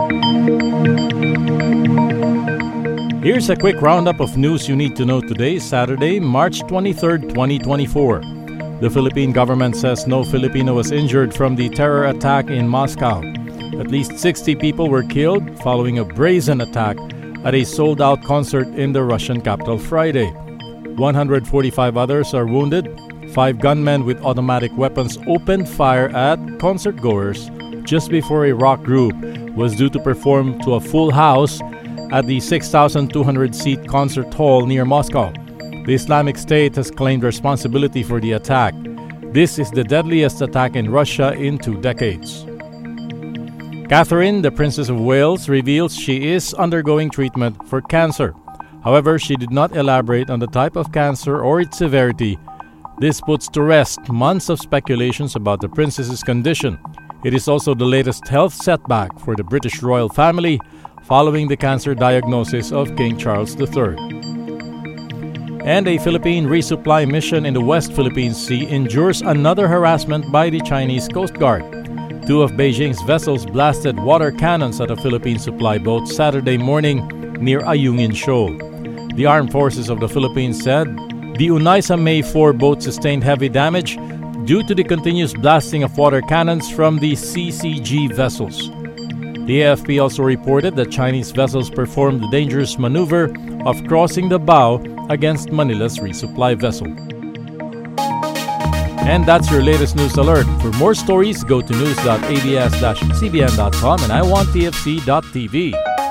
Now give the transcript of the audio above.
Here's a quick roundup of news you need to know today, Saturday, March 23rd, 2024. The Philippine government says no Filipino was injured from the terror attack in Moscow. At least 60 people were killed following a brazen attack at a sold-out concert in the Russian capital Friday. 145 others are wounded. 5 gunmen with automatic weapons opened fire at concert-goers just before a rock group was due to perform to a full house at the 6,200-seat concert hall near Moscow. The Islamic State has claimed responsibility for the attack. This is the deadliest attack in Russia in 2 decades. Catherine, the Princess of Wales, reveals she is undergoing treatment for cancer. However, she did not elaborate on the type of cancer or its severity. This puts to rest months of speculations about the princess's condition. It is also the latest health setback for the British royal family following the cancer diagnosis of King Charles III. And a Philippine resupply mission in the West Philippine Sea endures another harassment by the Chinese Coast Guard. 2 of Beijing's vessels blasted water cannons at a Philippine supply boat Saturday morning near Ayungin Shoal. The Armed Forces of the Philippines said the Unaisa May 4 boat sustained heavy damage due to the continuous blasting of water cannons from the CCG vessels. The AFP also reported that Chinese vessels performed the dangerous maneuver of crossing the bow against Manila's resupply vessel. And that's your latest news alert. For more stories, go to news.abs-cbn.com and iwanttfc.tv.